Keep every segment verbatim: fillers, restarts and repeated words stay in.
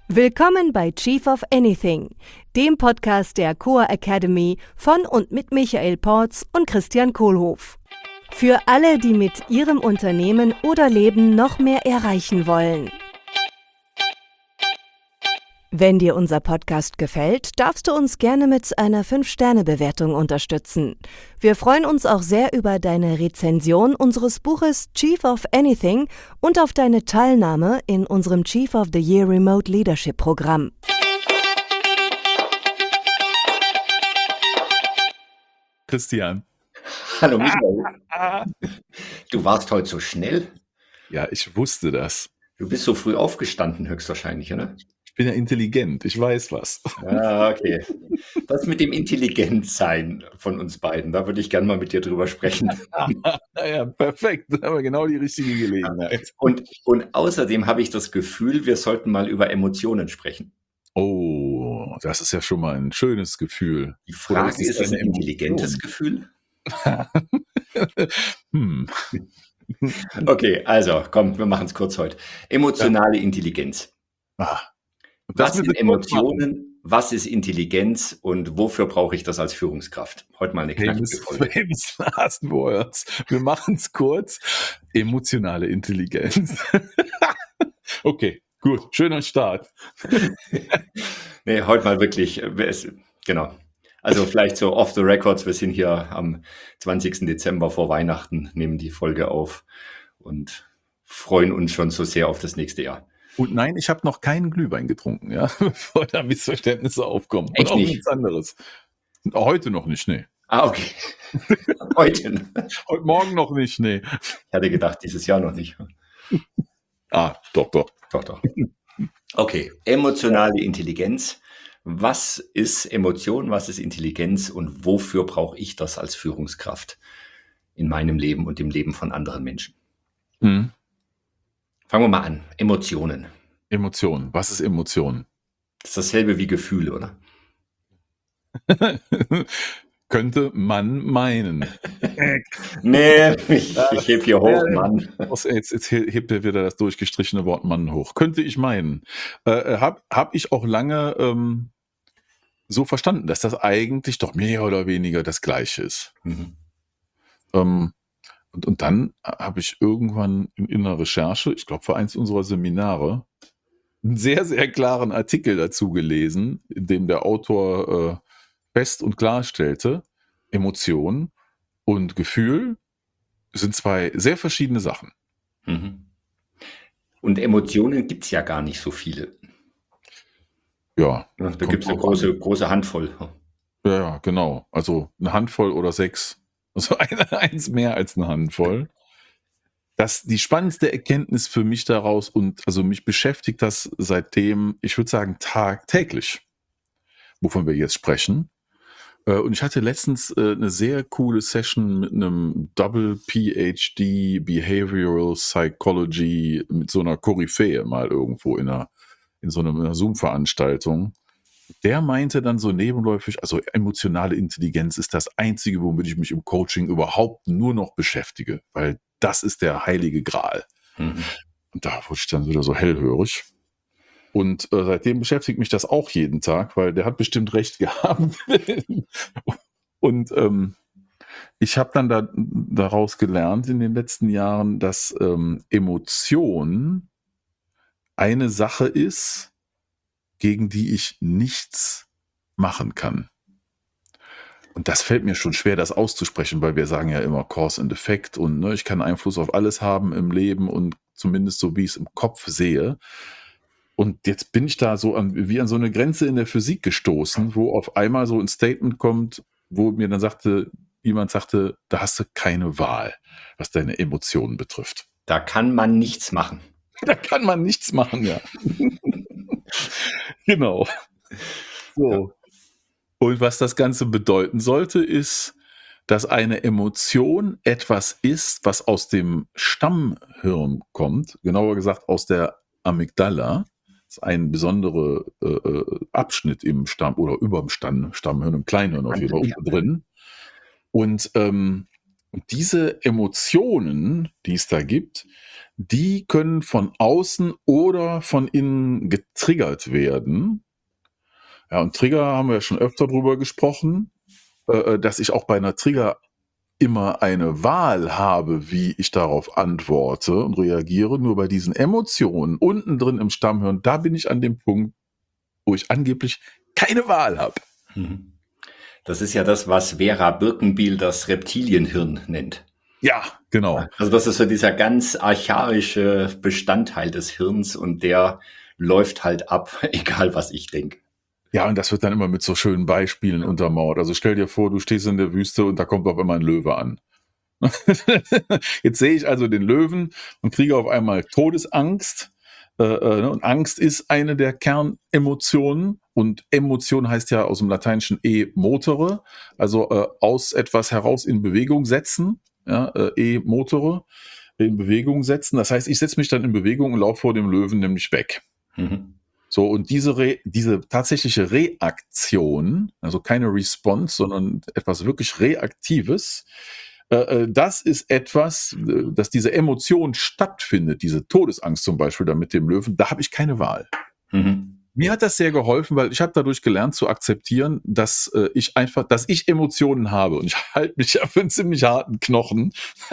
Willkommen bei Chief of Anything, dem Podcast der C O A Academy von und mit Michael Porz und Christian Kohlhoff. Für alle, die mit ihrem Unternehmen oder Leben noch mehr erreichen wollen. Wenn dir unser Podcast gefällt, darfst du uns gerne mit einer fünf Sterne Bewertung unterstützen. Wir freuen uns auch sehr über deine Rezension unseres Buches Chief of Anything und auf deine Teilnahme in unserem Chief of the Year Remote Leadership Programm. Christian. Hallo Michael. Du warst heute so schnell. Ja, ich wusste das. Du bist so früh aufgestanden, höchstwahrscheinlich, oder? Ich bin ja intelligent, ich weiß was. Ah, okay. Das mit dem Intelligentsein von uns beiden, da würde ich gerne mal mit dir drüber sprechen. Ja, perfekt. Da haben wir genau die richtige Gelegenheit. Und, und außerdem habe ich das Gefühl, wir sollten mal über Emotionen sprechen. Oh, das ist ja schon mal ein schönes Gefühl. Die Frage ist, ist es ein eine intelligentes Emotion? Gefühl? hm. Okay, also komm, wir machen es kurz heute. Emotionale ja. Intelligenz. Ah. Was sind Emotionen, was ist Intelligenz und wofür brauche ich das als Führungskraft? Heute mal eine knackige Folge. Famous last words. Wir machen es kurz. Emotionale Intelligenz. Okay, gut. Schöner Start. Nee, heute mal wirklich, genau. Also vielleicht so off the records, wir sind hier am zwanzigsten Dezember vor Weihnachten, nehmen die Folge auf und freuen uns schon so sehr auf das nächste Jahr. Und nein, ich habe noch keinen Glühwein getrunken, ja, bevor da Missverständnisse aufkommen. Echt Und auch nicht? nichts anderes. Heute noch nicht, nee. Ah, okay. Heute? Heute Morgen noch nicht, nee. Ich hatte gedacht, dieses Jahr noch nicht. Ah, doch, doch. Doch, doch. Okay, emotionale Intelligenz. Was ist Emotion, was ist Intelligenz und wofür brauche ich das als Führungskraft in meinem Leben und im Leben von anderen Menschen? Hm. Fangen wir mal an. Emotionen. Emotionen. Was ist Emotion? Das ist dasselbe wie Gefühle, oder? Könnte man meinen. Nee, ich, ich heb hier hoch, Mann. Jetzt, jetzt hebt er wieder das durchgestrichene Wort Mann hoch. Könnte ich meinen. Äh, hab, hab ich auch lange ähm, so verstanden, dass das eigentlich doch mehr oder weniger das Gleiche ist. Mhm. Ähm, und, und dann habe ich irgendwann in, in einer Recherche, ich glaube für eins unserer Seminare, einen sehr, sehr klaren Artikel dazu gelesen, in dem der Autor äh, fest und klarstellte, Emotion und Gefühl sind zwei sehr verschiedene Sachen. Mhm. Und Emotionen gibt es ja gar nicht so viele. Ja. Da gibt es eine große, große Handvoll. Ja, ja, genau. Also eine Handvoll oder sechs. Also eine, eins mehr als eine Handvoll. Das die spannendste Erkenntnis für mich daraus und also mich beschäftigt das seitdem, ich würde sagen, tagtäglich, wovon wir jetzt sprechen. Und ich hatte letztens äh, eine sehr coole Session mit einem Double P H D Behavioral Psychology mit so einer Koryphäe mal irgendwo in einer, in so einer Zoom-Veranstaltung. Der meinte dann so nebenläufig, also emotionale Intelligenz ist das Einzige, womit ich mich im Coaching überhaupt nur noch beschäftige, weil das ist der heilige Gral. Mhm. Und da wurde ich dann wieder so hellhörig. Und äh, seitdem beschäftigt mich das auch jeden Tag, weil der hat bestimmt recht gehabt. Und ähm, ich habe dann da, daraus gelernt in den letzten Jahren, dass ähm, Emotion eine Sache ist, gegen die ich nichts machen kann. Und das fällt mir schon schwer, das auszusprechen, weil wir sagen ja immer Cause and Effect und ne, ich kann Einfluss auf alles haben im Leben und zumindest so, wie ich es im Kopf sehe. Und jetzt bin ich da so an, wie an so eine Grenze in der Physik gestoßen, wo auf einmal so ein Statement kommt, wo mir dann sagte, jemand sagte, da hast du keine Wahl, was deine Emotionen betrifft. Da kann man nichts machen. Da kann man nichts machen, ja. Genau. So. Ja. Und was das Ganze bedeuten sollte, ist, dass eine Emotion etwas ist, was aus dem Stammhirn kommt, genauer gesagt aus der Amygdala. Das ist ein besonderer äh, Abschnitt im Stamm oder über dem Stamm, Stammhirn, im Kleinhirn auf jeden Fall unten drin. Und ähm, Und diese Emotionen, die es da gibt, die können von außen oder von innen getriggert werden. Ja, und Trigger haben wir ja schon öfter drüber gesprochen, äh, dass ich auch bei einer Trigger immer eine Wahl habe, wie ich darauf antworte und reagiere. Nur bei diesen Emotionen unten drin im Stammhirn, da bin ich an dem Punkt, wo ich angeblich keine Wahl habe. Mhm. Das ist ja das, was Vera Birkenbiel das Reptilienhirn nennt. Ja, genau. Also das ist so dieser ganz archaische Bestandteil des Hirns und der läuft halt ab, egal was ich denke. Ja, und das wird dann immer mit so schönen Beispielen untermauert. Also stell dir vor, du stehst in der Wüste und da kommt auf einmal ein Löwe an. Jetzt sehe ich also den Löwen und kriege auf einmal Todesangst. Äh, äh, und Angst ist eine der Kernemotionen. Und Emotion heißt ja aus dem Lateinischen e-motere, also äh, aus etwas heraus in Bewegung setzen. Ja, äh, e-motere, in Bewegung setzen. Das heißt, ich setze mich dann in Bewegung und laufe vor dem Löwen nämlich weg. Mhm. So, und diese, Re diese tatsächliche Reaktion, also keine Response, sondern etwas wirklich Reaktives, äh, das ist etwas, äh, dass diese Emotion stattfindet, diese Todesangst zum Beispiel da mit dem Löwen, da habe ich keine Wahl. Mhm. Mir hat das sehr geholfen, weil ich habe dadurch gelernt zu akzeptieren, dass äh, ich einfach, dass ich Emotionen habe und ich halte mich ja für einen ziemlich harten Knochen.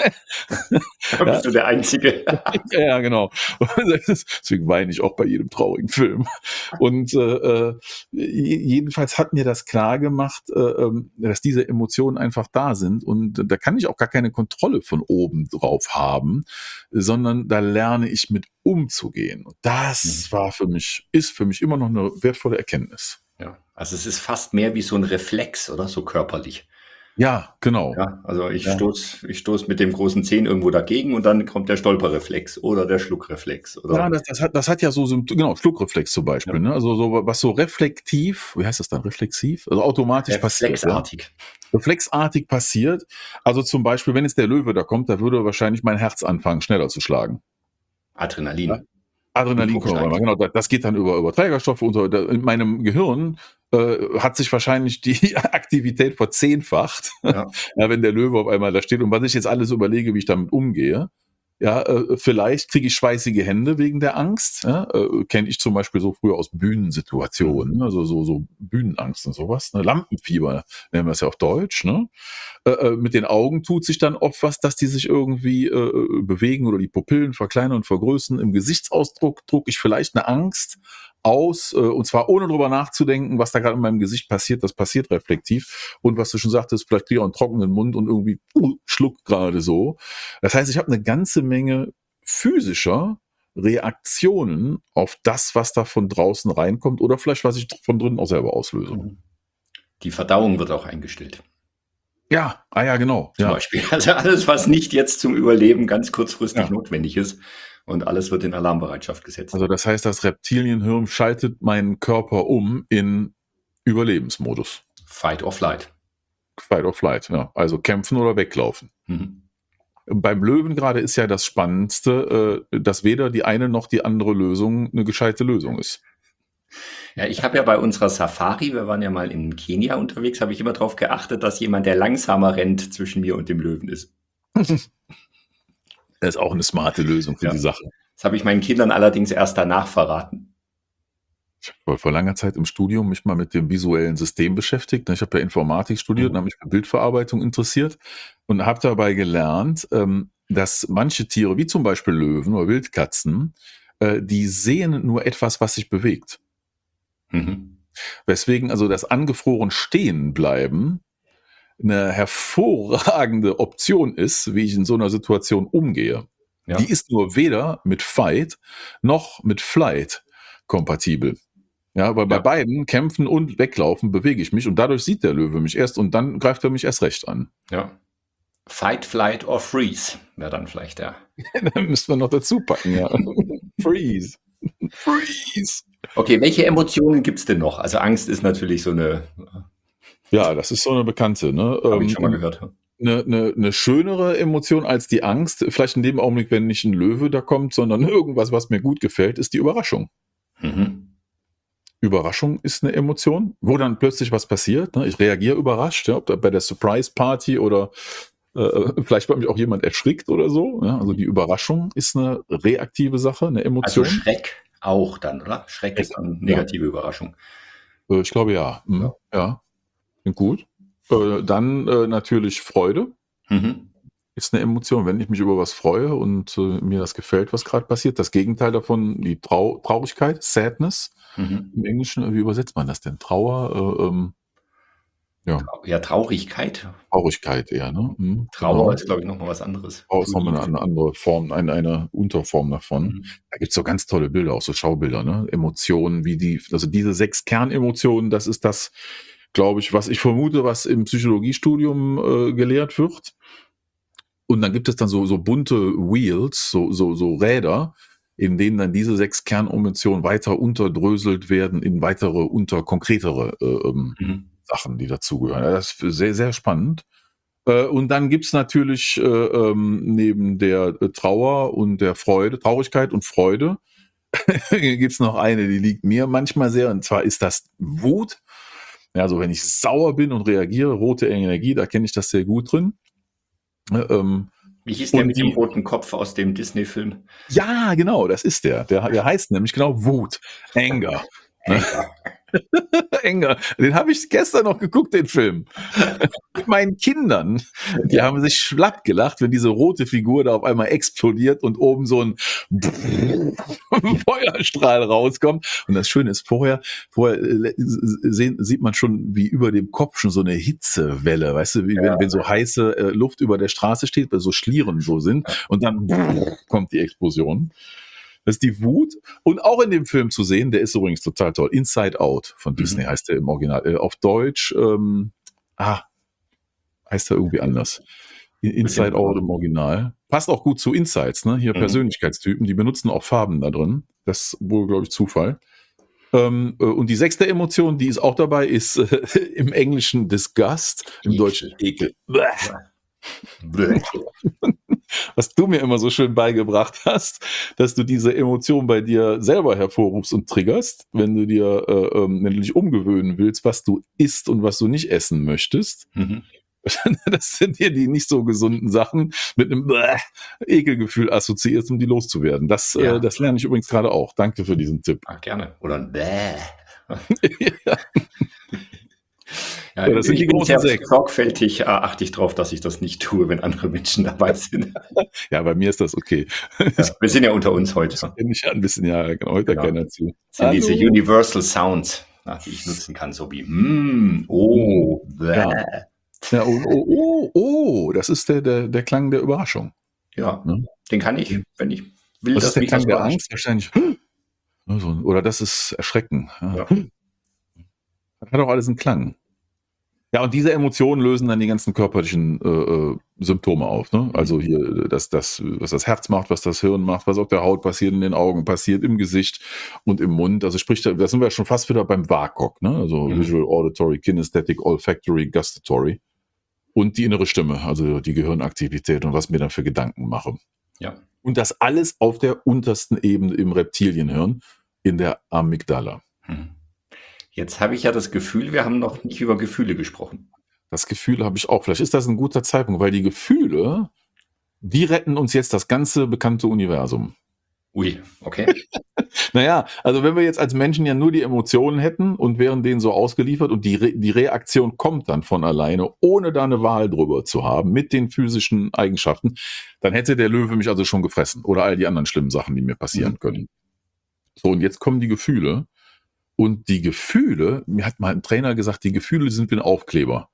Da bist du der Einzige. Ja, genau. Deswegen weine ich auch bei jedem traurigen Film. Und äh, jedenfalls hat mir das klar gemacht, äh, dass diese Emotionen einfach da sind und da kann ich auch gar keine Kontrolle von oben drauf haben, sondern da lerne ich mit umzugehen. Und das war für mich, ist für mich immer noch eine wertvolle Erkenntnis. Ja, also es ist fast mehr wie so ein Reflex, oder? So körperlich. Ja, genau. Ja, also ich Ja. stoß, ich stoß mit dem großen Zehen irgendwo dagegen und dann kommt der Stolperreflex oder der Schluckreflex. Oder Ja, das, das, hat, das hat ja so Symptome, genau, Schluckreflex zum Beispiel, Ja. ne? Also so was so reflektiv, wie heißt das dann, reflexiv? Also automatisch passiert. Ja? reflexartig. Reflexartig passiert. Also zum Beispiel, wenn jetzt der Löwe da kommt, da würde wahrscheinlich mein Herz anfangen, schneller zu schlagen. Adrenalin. Ja. Adrenalin Und kommt Druck aber, genau, das das geht dann über, über Trägerstoffe und so. Da- In meinem Gehirn äh, hat sich wahrscheinlich die Aktivität verzehnfacht, Ja. ja, wenn der Löwe auf einmal da steht. Und was ich jetzt alles überlege, wie ich damit umgehe, ja, äh, vielleicht kriege ich schweißige Hände wegen der Angst. Ja, äh, kenne ich zum Beispiel so früher aus Bühnensituationen, also so, so Bühnenangst und sowas. Ne? Lampenfieber nennen wir es ja auf Deutsch. Ne? Äh, äh, mit den Augen tut sich dann oft was, dass die sich irgendwie äh, bewegen oder die Pupillen verkleinern und vergrößern. Im Gesichtsausdruck druck ich vielleicht eine Angst aus, äh, und zwar ohne drüber nachzudenken, was da gerade in meinem Gesicht passiert. Das passiert reflektiv. Und was du schon sagtest, vielleicht kriege ich auch einen trockenen Mund und irgendwie uh, schluck gerade so. Das heißt, ich habe eine ganze Menge physischer Reaktionen auf das, was da von draußen reinkommt oder vielleicht, was ich von drinnen auch selber auslöse. Die Verdauung wird auch eingestellt. Ja, ah ja, genau. Zum Ja. Beispiel. Also alles, was nicht jetzt zum Überleben ganz kurzfristig Ja. notwendig ist. Und alles wird in Alarmbereitschaft gesetzt. Also das heißt, das Reptilienhirn schaltet meinen Körper um in Überlebensmodus. Fight or flight. Fight or flight, ja. Also kämpfen oder weglaufen. Mhm. Beim Löwen gerade ist ja das Spannendste, äh, dass weder die eine noch die andere Lösung eine gescheite Lösung ist. Ja, ich habe ja bei unserer Safari, wir waren ja mal in Kenia unterwegs, habe ich immer darauf geachtet, dass jemand, der langsamer rennt, zwischen mir und dem Löwen ist. Das ist auch eine smarte Lösung für Ja. die Sache. Das habe ich meinen Kindern allerdings erst danach verraten. Ich habe vor langer Zeit im Studium mich mal mit dem visuellen System beschäftigt. Ich habe ja Informatik studiert Mhm. und habe mich für Bildverarbeitung interessiert und habe dabei gelernt, ähm, dass manche Tiere, wie zum Beispiel Löwen oder Wildkatzen, äh, die sehen nur etwas, was sich bewegt. Mhm. Weswegen also das angefroren Stehenbleiben eine hervorragende Option ist, wie ich in so einer Situation umgehe. Ja. Die ist nur weder mit Fight noch mit Flight kompatibel. Ja, weil bei Ja. beiden Kämpfen und Weglaufen bewege ich mich und dadurch sieht der Löwe mich erst und dann greift er mich erst recht an. Ja. Fight, flight or freeze wäre dann vielleicht der. Dann müssen wir noch dazu packen, ja. Freeze. Freeze. Okay, welche Emotionen gibt es denn noch? Also Angst ist natürlich so eine, Ja, das ist so eine bekannte, ne? habe ich Ähm, schon mal gehört. eine, eine, eine schönere Emotion als die Angst, vielleicht in dem Augenblick, wenn nicht ein Löwe da kommt, sondern irgendwas, was mir gut gefällt, ist die Überraschung. Mhm. Überraschung ist eine Emotion, wo dann plötzlich was passiert. Ne? Ich reagiere überrascht, ja, ob da bei der Surprise Party oder äh, vielleicht hat mich auch jemand erschrickt oder so. Ja? Also die Überraschung ist eine reaktive Sache, eine Also Emotion. Schreck auch dann, oder? Schreck ist dann Ja. negative Überraschung. Äh, ich glaube ja. Mhm. Ja, klingt gut. Äh, dann äh, natürlich Freude. Mhm. Ist eine Emotion, wenn ich mich über was freue und äh, mir das gefällt, was gerade passiert. Das Gegenteil davon, die Trau Traurigkeit, Sadness. Mhm. Im Englischen, wie übersetzt man das denn? Trauer, äh, ähm, ja, Ja, Traurigkeit. Traurigkeit eher, ne? Mhm, Trauer genau. ist, glaube ich, nochmal was anderes. Trauer ist nochmal eine, eine andere Form, eine, eine Unterform davon. Mhm. Da gibt's so ganz tolle Bilder, auch so Schaubilder, ne? Emotionen, wie die, also diese sechs Kernemotionen, das ist das, glaube ich, was ich vermute, was im Psychologiestudium äh, gelehrt wird. Und dann gibt es dann so, so bunte Wheels, so, so, so Räder, in denen dann diese sechs Kernemotionen weiter unterdröselt werden in weitere, unter konkretere äh, ähm, Mhm. Sachen, die dazugehören. Ja, das ist sehr, sehr spannend. Äh, und dann gibt's natürlich äh, ähm, neben der äh, Trauer und der Freude, Traurigkeit und Freude, gibt's noch eine, die liegt mir manchmal sehr, und zwar ist das Wut. Ja, also wenn ich sauer bin und reagiere, rote Energie, da kenne ich das sehr gut drin. Äh, ähm, Wie hieß der und mit dem die, roten Kopf aus dem Disney-Film? ja, genau, das ist der. Der, der heißt nämlich genau Wut, Anger. Ne? Anger. Anger. Den habe ich gestern noch geguckt, den Film. Mit meinen Kindern. Die haben sich schlapp gelacht, wenn diese rote Figur da auf einmal explodiert und oben so ein Feuerstrahl rauskommt. Und das Schöne ist, vorher, vorher äh, sehen, sieht man schon, wie über dem Kopf schon so eine Hitzewelle, weißt du, wie wenn, Ja. wenn so heiße äh, Luft über der Straße steht, weil so Schlieren so sind. Und dann kommt die Explosion. Das ist die Wut. Und auch in dem Film zu sehen, der ist übrigens total toll. Inside Out von Disney Mhm. heißt der im Original. Äh, auf Deutsch, ähm, ah, heißt er irgendwie anders. Inside Bisschen- Out im Original. Passt auch gut zu Insights, ne? Hier Mhm. Persönlichkeitstypen, die benutzen auch Farben da drin. Das ist wohl, glaube ich, Zufall. Ähm, äh, und die sechste Emotion, die ist auch dabei, ist äh, im Englischen Disgust, im Ekel. Deutschen Ekel. Bäh. Bleh. Was du mir immer so schön beigebracht hast, dass du diese Emotion bei dir selber hervorrufst und triggerst, wenn du dir, äh, ähm, wenn du dich umgewöhnen willst, was du isst und was du nicht essen möchtest. Mhm. Das sind dir die nicht so gesunden Sachen mit einem Bäh, Ekelgefühl assoziierst, um die loszuwerden. Das, Ja. äh, das lerne ich übrigens gerade auch. Danke für diesen Tipp. Ah, gerne. Oder ein Bäh. Ja. Ja, Ja, das sind ich die bin großen sehr sechs. sorgfältig, äh, achte ich darauf, dass ich das nicht tue, wenn andere Menschen dabei sind. Ja, bei mir ist das okay. Ja, wir sind ja unter uns heute. Ich kenne mich ja ein bisschen, ja, genau, heute Genau. keiner zu. Das sind diese Hallo. Universal Sounds, ja, die ich nutzen kann, so wie mm, oh, bäh. Ja. Ja, oh, oh, oh, oh, das ist der, der, der Klang der Überraschung. Ja, Ne? den kann ich, wenn ich will, Was dass ist der mich was Klang der überrascht. Angst? Wahrscheinlich. Ne, so, oder das ist Erschrecken. Ja. Ja. Das hat auch alles einen Klang. Ja, und diese Emotionen lösen dann die ganzen körperlichen äh, äh, Symptome auf. Ne? Also hier, das, das, was das Herz macht, was das Hirn macht, was auf der Haut passiert, in den Augen passiert, im Gesicht und im Mund. Also sprich, da da sind wir schon fast wieder beim W A K O K, ne? Also Mhm. Visual, Auditory, Kinesthetic, Olfactory, Gustatory. Und die innere Stimme, also die Gehirnaktivität und was mir dann für Gedanken mache. Ja. Und das alles auf der untersten Ebene im Reptilienhirn, in der Amygdala. Hm. Jetzt habe ich ja das Gefühl, wir haben noch nicht über Gefühle gesprochen. Das Gefühl habe ich auch. Vielleicht ist das ein guter Zeitpunkt, weil die Gefühle, die retten uns jetzt das ganze bekannte Universum. Ui, okay. Naja, also wenn wir jetzt als Menschen ja nur die Emotionen hätten und wären denen so ausgeliefert und die, Re die Reaktion kommt dann von alleine, ohne da eine Wahl drüber zu haben, mit den physischen Eigenschaften, dann hätte der Löwe mich also schon gefressen oder all die anderen schlimmen Sachen, die mir passieren Mhm. können. So, und jetzt kommen die Gefühle. Und die Gefühle, mir hat mal ein Trainer gesagt, die Gefühle sind wie ein Aufkleber.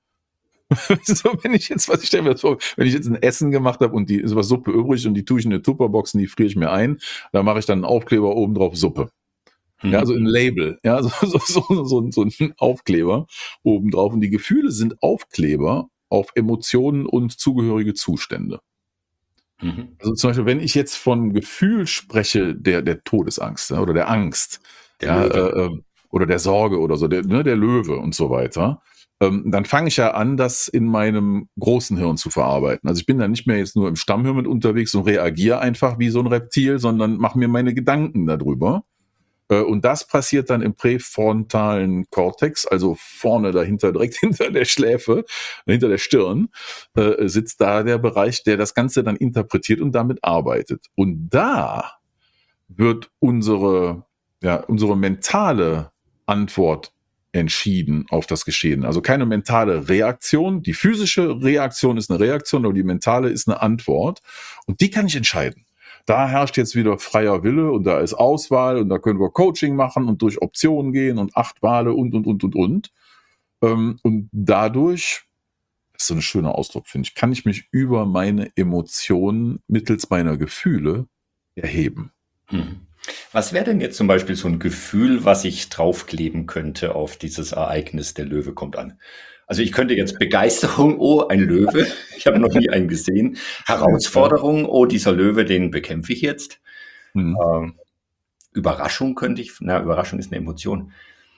So, wenn ich jetzt, was ich stelle mir das vor, wenn ich jetzt ein Essen gemacht habe und die ist was Suppe übrig und die tue ich in eine Tupperbox und die friere ich mir ein, dann mache ich dann einen Aufkleber oben drauf Suppe. Mhm. Ja, also ein Label, ja, so, so, so, so, so ein Aufkleber oben drauf. Und die Gefühle sind Aufkleber auf Emotionen und zugehörige Zustände. Mhm. Also zum Beispiel, wenn ich jetzt von Gefühl spreche, der, der Todesangst, ja, oder der Angst, Der ja, Löwe. äh, äh, oder der Sorge oder so, der, ne, der Löwe und so weiter, ähm, dann fange ich ja an, das in meinem großen Hirn zu verarbeiten. Also ich bin dann nicht mehr jetzt nur im Stammhirn mit unterwegs und reagiere einfach wie so ein Reptil, sondern mache mir meine Gedanken darüber. Äh, und das passiert dann im präfrontalen Kortex, also vorne dahinter, direkt hinter der Schläfe, hinter der Stirn, äh, sitzt da der Bereich, der das Ganze dann interpretiert und damit arbeitet. Und da wird unsere, ja, unsere mentale Antwort entschieden auf das Geschehen. Also keine mentale Reaktion. Die physische Reaktion ist eine Reaktion, aber die mentale ist eine Antwort. Und die kann ich entscheiden. Da herrscht jetzt wieder freier Wille und da ist Auswahl und da können wir Coaching machen und durch Optionen gehen und acht Wale und, und, und, und, und. Und dadurch, das ist so ein schöner Ausdruck, finde ich, kann ich mich über meine Emotionen mittels meiner Gefühle erheben. Mhm. Was wäre denn jetzt zum Beispiel so ein Gefühl, was ich draufkleben könnte auf dieses Ereignis, der Löwe kommt an? Also ich könnte jetzt Begeisterung, oh, ein Löwe, ich habe noch nie einen gesehen. Herausforderung, oh, dieser Löwe, den bekämpfe ich jetzt. Mhm. Ähm, Überraschung könnte ich, na, Überraschung ist eine Emotion.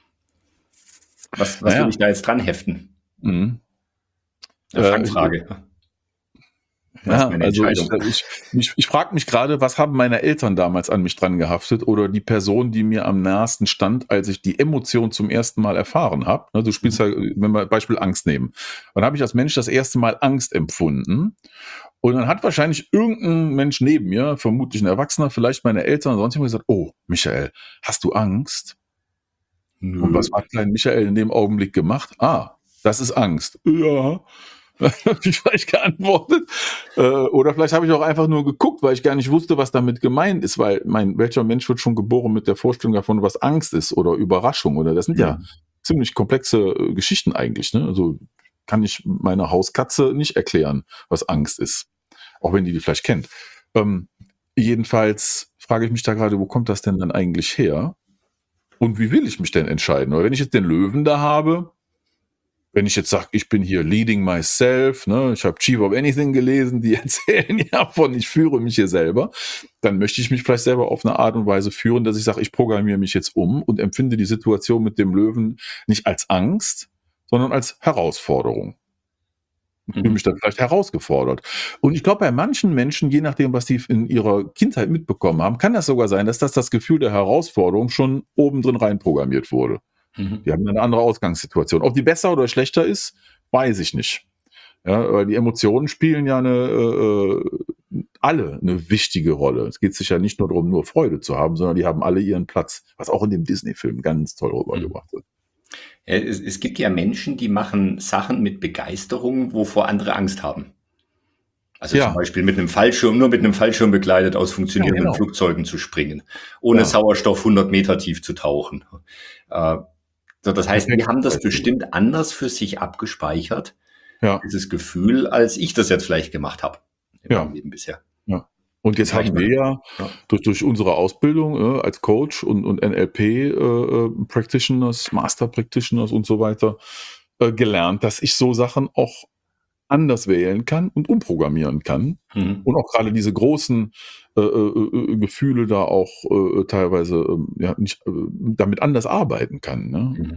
Was, was naja. will ich da jetzt dran heften? Mhm. Eine Fangfrage. Äh, Ja, also ich, ich, ich, ich frage mich gerade, was haben meine Eltern damals an mich dran gehaftet oder die Person, die mir am nahesten stand, als ich die Emotion zum ersten Mal erfahren habe. Du spielst ja, wenn wir Beispiel Angst nehmen. Dann habe ich als Mensch das erste Mal Angst empfunden und dann hat wahrscheinlich irgendein Mensch neben mir, vermutlich ein Erwachsener, vielleicht meine Eltern, sonst jemand gesagt, oh, Michael, hast du Angst? Nö. Und was hat klein Michael in dem Augenblick gemacht? Ah, das ist Angst. Ja. Habe ich vielleicht geantwortet. Äh, oder vielleicht habe ich auch einfach nur geguckt, weil ich gar nicht wusste, was damit gemeint ist, weil mein, welcher Mensch wird schon geboren mit der Vorstellung davon, was Angst ist oder Überraschung oder das sind ja, ja ziemlich komplexe äh, Geschichten eigentlich. Ne? Also kann ich meiner Hauskatze nicht erklären, was Angst ist, auch wenn die die vielleicht kennt. Ähm, jedenfalls frage ich mich da gerade, wo kommt das denn dann eigentlich her? Und wie will ich mich denn entscheiden? Oder wenn ich jetzt den Löwen da habe, wenn ich jetzt sage, ich bin hier leading myself, ne, ich habe Chief of Anything gelesen, die erzählen ja von, ich führe mich hier selber, dann möchte ich mich vielleicht selber auf eine Art und Weise führen, dass ich sage, ich programmiere mich jetzt um und empfinde die Situation mit dem Löwen nicht als Angst, sondern als Herausforderung. Ich fühle mich dann vielleicht herausgefordert. Und ich glaube, bei manchen Menschen, je nachdem, was die in ihrer Kindheit mitbekommen haben, kann das sogar sein, dass das das Gefühl der Herausforderung schon oben drin reinprogrammiert wurde. Die haben eine andere Ausgangssituation. Ob die besser oder schlechter ist, weiß ich nicht. Ja, weil die Emotionen spielen ja eine, äh, alle eine wichtige Rolle. Es geht sich ja nicht nur darum, nur Freude zu haben, sondern die haben alle ihren Platz, was auch in dem Disney-Film ganz toll rübergebracht wird. Es, es gibt ja Menschen, die machen Sachen mit Begeisterung, wovor andere Angst haben. Also ja. Zum Beispiel mit einem Fallschirm, nur mit einem Fallschirm begleitet aus funktionierenden ja, genau. Flugzeugen zu springen, ohne ja. Sauerstoff hundert Meter tief zu tauchen. Äh, So, das heißt, die haben das bestimmt anders für sich abgespeichert, ja. dieses Gefühl, als ich das jetzt vielleicht gemacht habe in ja. meinem Leben bisher. Ja. Und jetzt haben wir ja, ja. Durch, durch unsere Ausbildung äh, als Coach und, und N L P-Practitioners, äh, Master-Practitioners und so weiter äh, gelernt, dass ich so Sachen auch anders wählen kann und umprogrammieren kann. Mhm. Und auch gerade diese großen äh, äh, Gefühle da auch äh, teilweise äh, ja, nicht, äh, damit anders arbeiten kann. Ne? Mhm.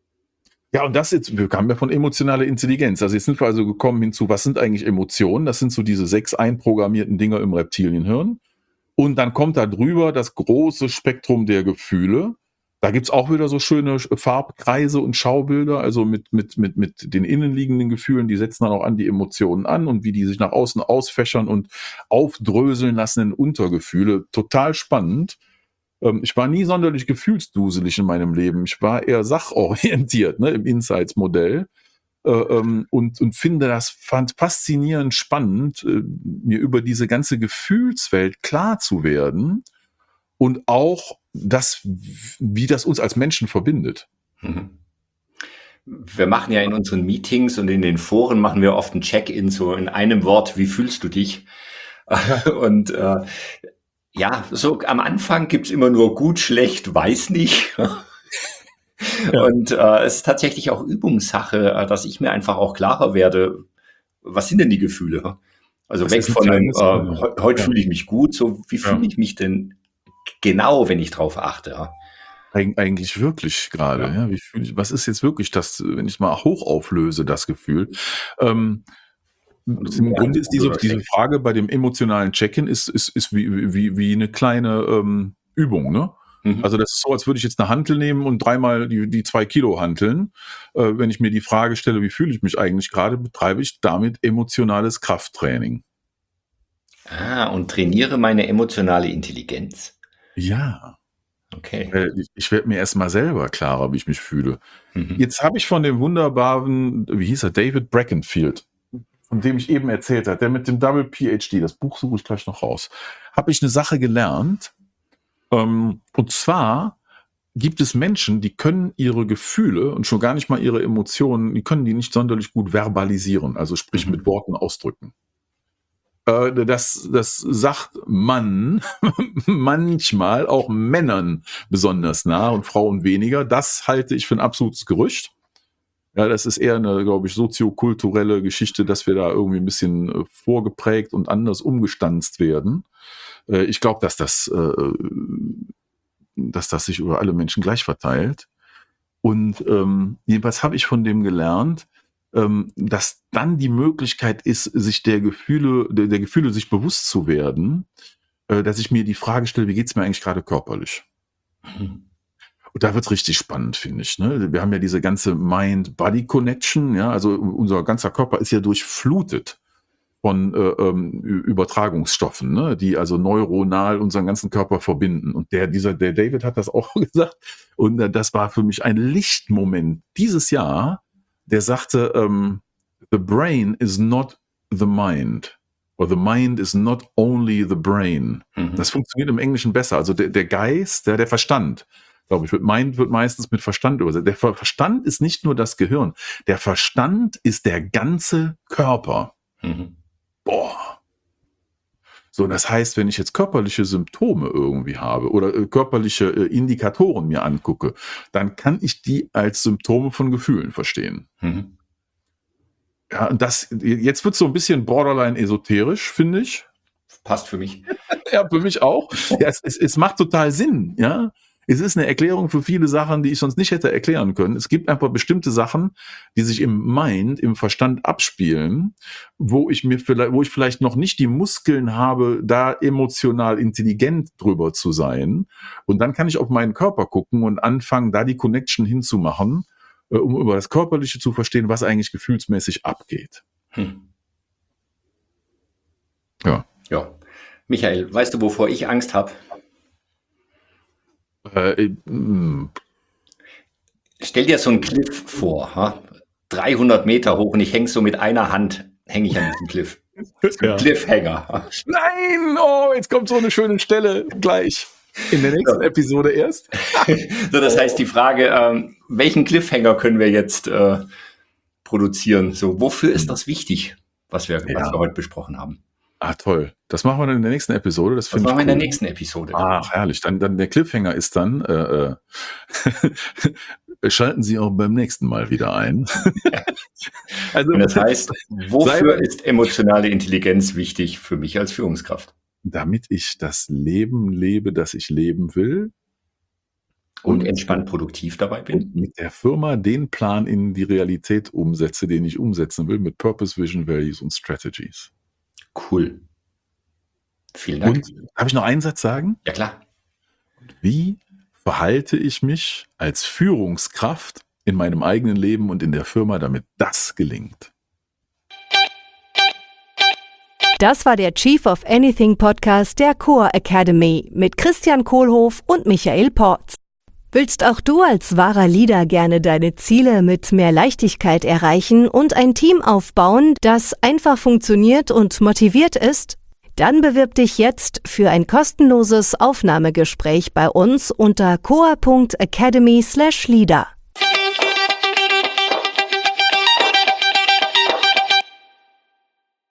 Ja, und das jetzt, wir kamen ja von emotionaler Intelligenz. Also jetzt sind wir also gekommen hinzu, was sind eigentlich Emotionen? Das sind so diese sechs einprogrammierten Dinger im Reptilienhirn. Und dann kommt da drüber das große Spektrum der Gefühle. Da gibt's auch wieder so schöne Farbkreise und Schaubilder, also mit, mit, mit, mit den innenliegenden Gefühlen, die setzen dann auch an die Emotionen an und wie die sich nach außen ausfächern und aufdröseln lassen in Untergefühle. Total spannend. Ich war nie sonderlich gefühlsduselig in meinem Leben. Ich war eher sachorientiert, ne, im Insights-Modell. Und, und finde das faszinierend spannend, mir über diese ganze Gefühlswelt klar zu werden. Und auch das, wie das uns als Menschen verbindet. Wir machen ja in unseren Meetings und in den Foren machen wir oft ein Check-in, so in einem Wort, wie fühlst du dich? Und äh, ja, so am Anfang gibt's immer nur gut, schlecht, weiß nicht. Ja. Und äh, es ist tatsächlich auch Übungssache, dass ich mir einfach auch klarer werde, was sind denn die Gefühle? Also das weg von einem, äh, heute ja. fühle ich mich gut, so wie fühle ja. ich mich denn genau, wenn ich drauf achte. Ja. Eig eigentlich wirklich gerade. Ja. Ja, wie fühl ich, was ist jetzt wirklich das, wenn ich mal hoch auflöse, das Gefühl? Ähm, Im ja, Grunde ist diese, diese Frage bei dem emotionalen Check-in ist, ist, ist wie, wie, wie eine kleine ähm, Übung, ne? Mhm. Also das ist so, als würde ich jetzt eine Hantel nehmen und dreimal die, die zwei Kilo hanteln. Äh, wenn ich mir die Frage stelle, wie fühle ich mich eigentlich gerade, betreibe ich damit emotionales Krafttraining. Ah, und trainiere meine emotionale Intelligenz. Ja. Okay. Äh, ich ich werde mir erstmal selber klarer, wie ich mich fühle. Mhm. Jetzt habe ich von dem wunderbaren, wie hieß er, David Brackenfield, von dem ich eben erzählt habe, der mit dem Double P H D, das Buch suche ich gleich noch raus, habe ich eine Sache gelernt. Ähm, und zwar gibt es Menschen, die können ihre Gefühle und schon gar nicht mal ihre Emotionen, die können die nicht sonderlich gut verbalisieren, also sprich Mhm. mit Worten ausdrücken. Äh, das, das sagt man manchmal auch Männern besonders nah und Frauen weniger. Das halte ich für ein absolutes Gerücht. Ja, das ist eher eine, glaube ich, soziokulturelle Geschichte, dass wir da irgendwie ein bisschen äh, vorgeprägt und anders umgestanzt werden. Äh, ich glaube, dass das, äh, dass das sich über alle Menschen gleich verteilt. Und ähm, jedenfalls habe ich von dem gelernt, ähm, dass dann die Möglichkeit ist, sich der Gefühle, der, der Gefühle sich bewusst zu werden, äh, dass ich mir die Frage stelle, wie geht's mir eigentlich gerade körperlich? Mhm. Und da wird's richtig spannend, finde ich. Ne? Wir haben ja diese ganze Mind-Body-Connection, ja, also unser ganzer Körper ist ja durchflutet von äh, ähm, Übertragungsstoffen, ne? Die also neuronal unseren ganzen Körper verbinden. Und der, dieser, der David hat das auch gesagt. Und äh, das war für mich ein Lichtmoment dieses Jahr, der sagte, ähm, the brain is not the mind. Or the mind is not only the brain. Mhm. Das funktioniert im Englischen besser. Also der, der Geist, der, der Verstand, glaube ich, wird Mind wird meistens mit Verstand übersetzt. Der Verstand ist nicht nur das Gehirn. Der Verstand ist der ganze Körper. Mhm. Boah. So, das heißt, wenn ich jetzt körperliche Symptome irgendwie habe oder äh, körperliche äh, Indikatoren mir angucke, dann kann ich die als Symptome von Gefühlen verstehen. Mhm. Ja, und das, jetzt wird es so ein bisschen borderline esoterisch, finde ich. Passt für mich. Ja, für mich auch. Ja, es, es, es macht total Sinn, ja. Es ist eine Erklärung für viele Sachen, die ich sonst nicht hätte erklären können. Es gibt einfach bestimmte Sachen, die sich im Mind, im Verstand abspielen, wo ich mir vielleicht, wo ich vielleicht noch nicht die Muskeln habe, da emotional intelligent drüber zu sein. Und dann kann ich auf meinen Körper gucken und anfangen, da die Connection hinzumachen, äh, um über das Körperliche zu verstehen, was eigentlich gefühlsmäßig abgeht. Hm. Ja. Ja. Michael, weißt du, wovor ich Angst habe? Äh, mh, Stell dir so einen Cliff vor, ha? dreihundert Meter hoch und ich hänge so mit einer Hand, hänge ich an diesem Cliff. ja. Cliffhanger. Nein, oh, jetzt kommt so eine schöne Stelle gleich. In der nächsten Ja. Episode erst. So, das heißt, die Frage, ähm, welchen Cliffhanger können wir jetzt äh, produzieren? So, wofür ist das wichtig, was wir, Ja. was wir heute besprochen haben? Ah, toll. Das machen wir dann in der nächsten Episode. Das Das finde ich machen wir in der cool. nächsten Episode. Ach, herrlich. Dann, dann der Cliffhanger ist dann, äh, äh, schalten Sie auch beim nächsten Mal wieder ein. Also, Und das heißt, wofür Sei- ist emotionale Intelligenz wichtig für mich als Führungskraft? damit ich das Leben lebe, das ich leben will Und Und- entspannt produktiv dabei bin? und mit der Firma den Plan in die Realität umsetze, den ich umsetzen will, mit Purpose, Vision, Values und Strategies. Cool. Vielen Dank. Und darf ich noch einen Satz sagen? Ja, klar. Wie verhalte ich mich als Führungskraft in meinem eigenen Leben und in der Firma, damit das gelingt? Das war der Chief of Anything Podcast der Core Academy mit Christian Kohlhoff und Michael Porz. Willst auch du als wahrer Leader gerne deine Ziele mit mehr Leichtigkeit erreichen und ein Team aufbauen, das einfach funktioniert und motiviert ist? Dann bewirb dich jetzt für ein kostenloses Aufnahmegespräch bei uns unter core punkt academy slash leader.